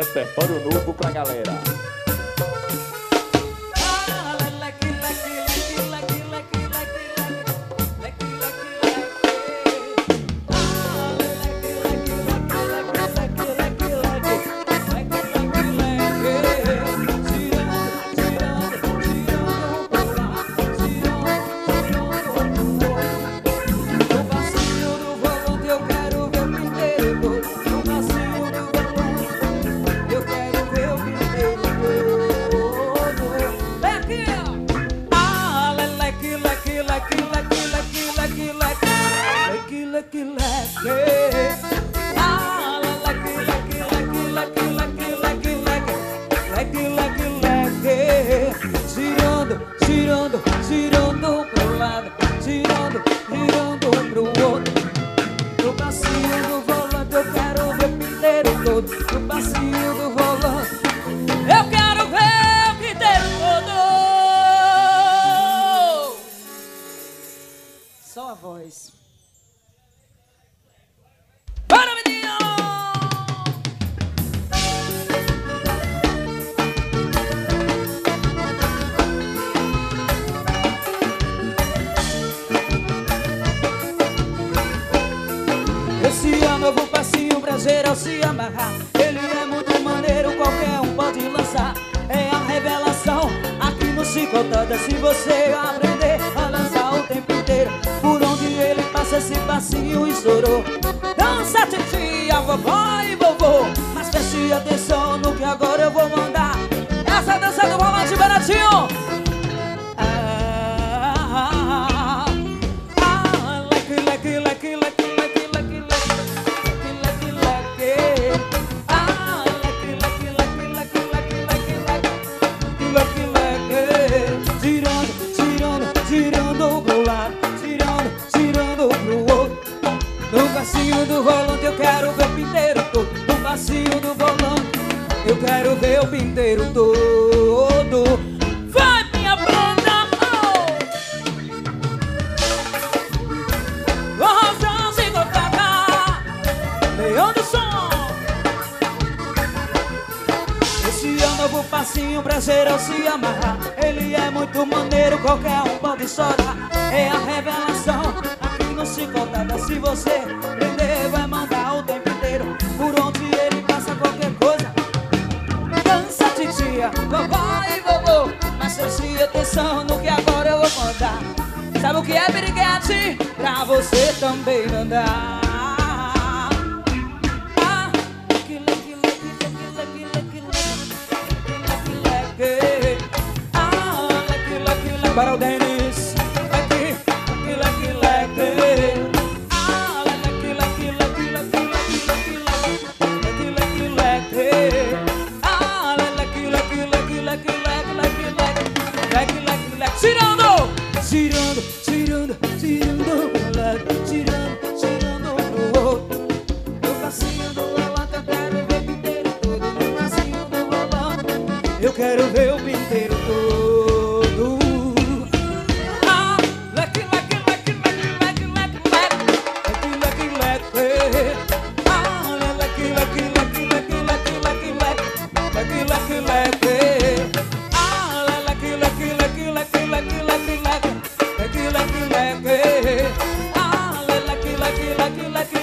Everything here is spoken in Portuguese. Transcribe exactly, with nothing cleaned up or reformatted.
Repertório novo pra galera. Leque, leque, ah, leque, leque, leque, leque, leque, leque, leque, leque, leque, girando, girando, girando pro lado, girando, girando pro outro. No passinho do volante eu quero ver o pinteiro todo. No passinho do volante eu quero ver o pinteiro todo. Só a voz. Para, menino! Esse ano eu vou passinho pra geral se amarrar. Ele é muito maneiro, qualquer um pode lançar. É a revelação aqui no Chicotada. Se você aprender a dançar o tempo inteiro, por onde ele passa esse passinho estourou. Dança, titia, vovó e vovô, mas preste atenção no que agora eu vou mandar. Essa dança do volante baratinho. Ah, ah, leque, leque, leque, leque, leque, leque, leque, leque, leque. Ah, leque, leque, leque, leque, leque, leque, leque, leque. Girando, girando, girando pro lado, girando, girando pro outro. No passinho do volante eu quero ver o pinteiro todo. No passinho do volante eu quero ver o pinteiro todo. Vai, minha banda! Oh! Rosão Chicotada, Leão do Som. Esse ano eu vou passinho pra geral se amarrar. Ele é muito maneiro, qualquer um pode chorar. É a revelação aqui no Chicotada. Se você prender vai mandar o tempo inteiro. Por onde ele passa qualquer coisa. Dança, titia, vovó e vovô, mas preste atenção no que agora eu vou mandar. Sabe o que é piriguete? Pra você também andar. Ah, leque, leque, leque, leque, leque, leque, leque, leque. Ah, leque, leque, leque. Para o Denis. Leque, leque, leque. Ah, leque, leque, leque, leque, leque, leque, leque, leque. Ah, leque, leque, leque, leque, leque, leque, leque, leque, leque. Girando, girando, girando, girando pro lado, girando, girando pro outro. No passinho do volante eu quero ver o pinteiro todo. No passinho do volante eu quero ver o pinteiro todo. Ah, leque, leque, leque, leque, leque, leque, leque, leque, leque. Ah, leque, leque, leque, leque, leque, leque, leque, leque, leque. Ah, leque, leque, leque, leque, leque, leque, leque, leque, leque, leque. Ah, leque, leque, leque, leque.